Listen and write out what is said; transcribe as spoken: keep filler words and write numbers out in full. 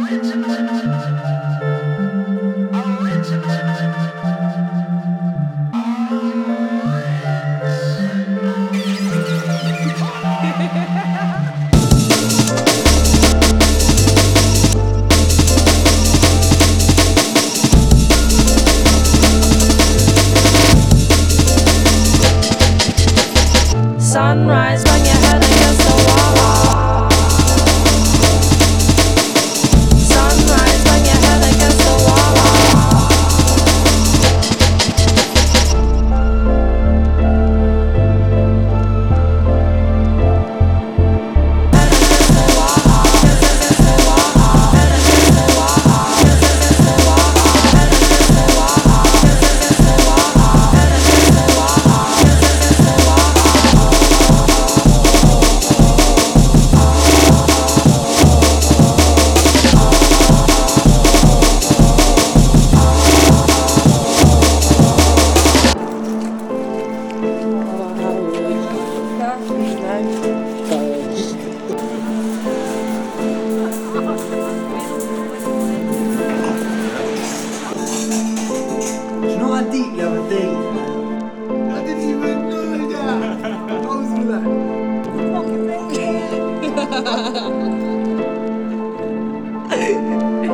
Sunrise, bang your head against the wall. Sunrise, bang your head against the wall. Head against the wall. Head against the wall. Head against the wall. Head against the wall. Head against the wall. Head against the wall. Head against the wall. Head against the wall. شنو هالديك يا ودي؟ I didn't even know that. أعوذ بالله.